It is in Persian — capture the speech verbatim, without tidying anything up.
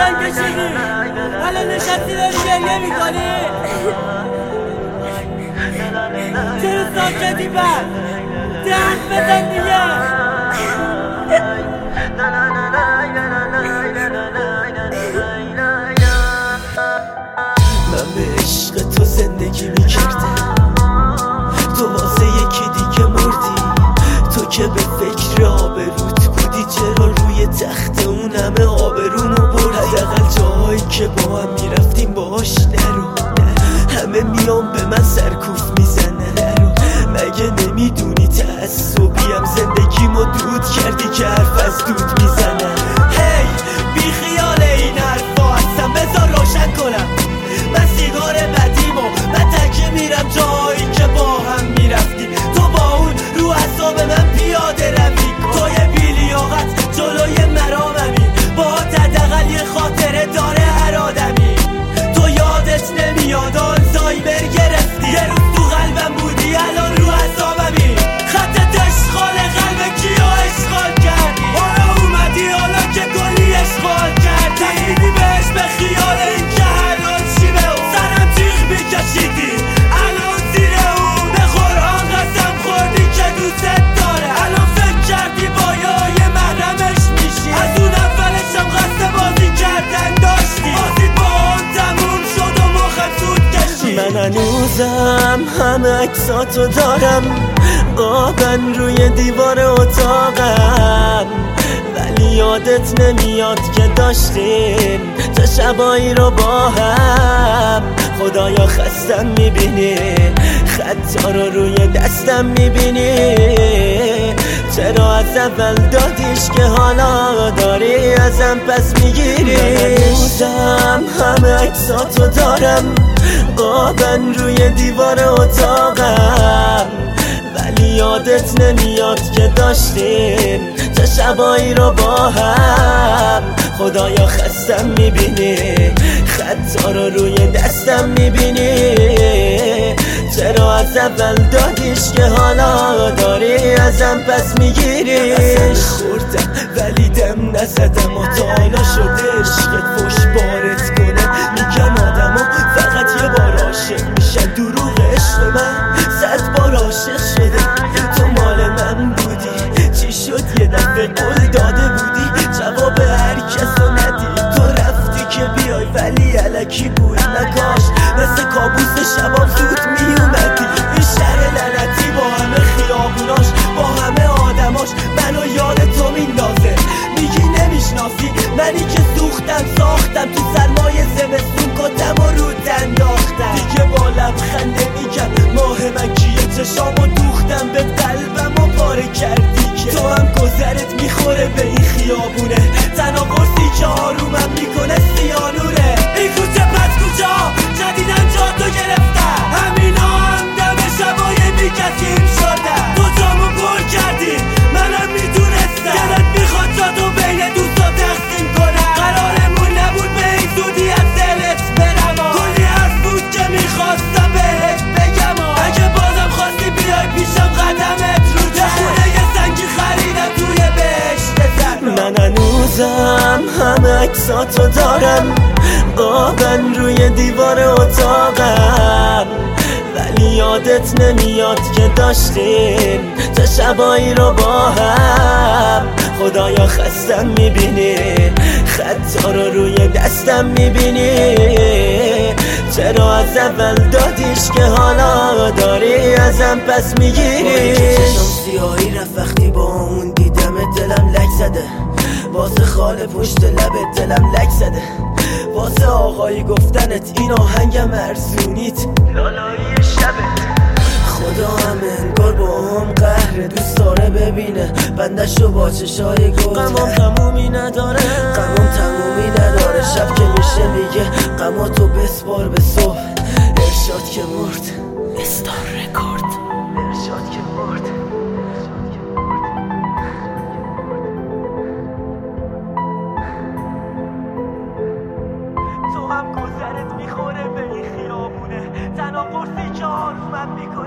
زن کشیدی الان نشستی داری گریه میکنی چرا ساکتی بر درد بزن دیگه من به عشق تو زندگی میکردم تو واسه یکی دیگه مردی تو که به فکر آبروت بودی چرا روی تخت اون همه آبرومو بردی حداقل جاهایی که با هم میرفتیم باهاش نرو همه میان به من سرکوف میزنه نرو مگه نمیدونی تعصبیم زندگیمو دود کردی که حرف از دود میزنه هی بی خیال این حرفا هستم بذار روشن کنم من سیگار بدیمو من تکه میرم جایی که با هم میرفتیم تو با اون رو اعصاب من پیاده روی توی بیلیاقت جلوی مراممی با حداقل یه خاطره داره هر آدمی تو یادت نمیاد آلزایمر گرفتی یه روز تو قلبم بودی الان رو اعصابمی خطت اشغال قلب کیو اشغال کردی حالا اومدی حالا که کلی اشغال کردی تکیدی بهش به خیال این که حلال شیبه و سرم تیغ میکشیدی الان زیر اون به قرآن قسم خوردی که دوست داره الان فکر کردی با یه محرمش میشی از اون اولشم قصد بازی کردن داشتی بازی با اون تموم شد و مخم سود کشی من هنوزم همه عکساتو دارم قابن روی دیوار اتاقم ولی یادت نمیاد که داشتیم چه شبایی رو با هم خدایا خستم میبینی خطا رو روی دستم میبینی چرا از اول دادیش که حالا داری ازم پس میگیری هنوزم همه عکساتو دارم قابن روی دیوار اتاقم ولی یادت نمیاد که داشتیم چه شبایی رو با هم خدایا خستم میبینی خطا رو روی دستم میبینی چرا از اول دادیش که حالا داری ازم پس میگیریش خوردم ولی دم نزدم و تا حالا شده عشقت فوش بارت کنه میگن آدم ها فقط یه بار عاشق میشن دروغ عشق من صد بار عاشق شده تو مال من بودی چی شد یه دفعه قول داده بودی جواب هر کسو ندی تو رفتی که بیای ولی الکی بود نکاش مثل کابوس شبام زود میومدی این شهر لعنتی با همه خیابوناش با همه آدماش منو یاد تو میندازه میگی نمیشناسی منی که سوختم ساختم تو سرمای زمستون کتم و رو انداختم دیگه با لبخنده میگم ماه من کیه چشامو دوختم به قلبم و پاره کردی که تو هم گذرت میخوره به این خیابونه تنها قرصی که آرومم میکنه سیانوره این کوچه پس کوچه ها جدیدن جا تو گرفتن همینا هم دم شبای بیکسیم شدن تو جامو پر کردی منم میدونستم دلت میخواد جا تو بین دوستا تقسیم کنم قرارمون نبود به این زودی از دلت برم کلی حرف بود که میخواستم بهت بگم اگه بازم خواستی بیای پیشم قدمت رو جا خونه یه سنگی خریدم توی بهشت زن من هنوزم همه عکساتو دارم قابن روی دیوار اتاقم ولی یادت نمیاد که داشتیم چه شبایی رو با هم خدایا خستم میبینی خطا رو روی دستم میبینی چرا از اول دادیش که حالا داری ازم پس میگیری چشم سیاهی رفت وقتی با اون دیدم دلم لک زده واسه خاله پشت لبت دلم لک زده واسه آقایی گفتنت این آهنگم ارزونیت لالایی شبت خدا هم انگار با هم قهر دوست داره ببینه بندشو با چشای گل غمام تمومی نداره غمام تمومی نداره شب که میشه میگه غماتو بسپار به صبح ارشاد که مرد استار رکورد ارشاد که مرد تو هم گذرت میخوره به این خیابونه تنها قرصی که آرومم میکنه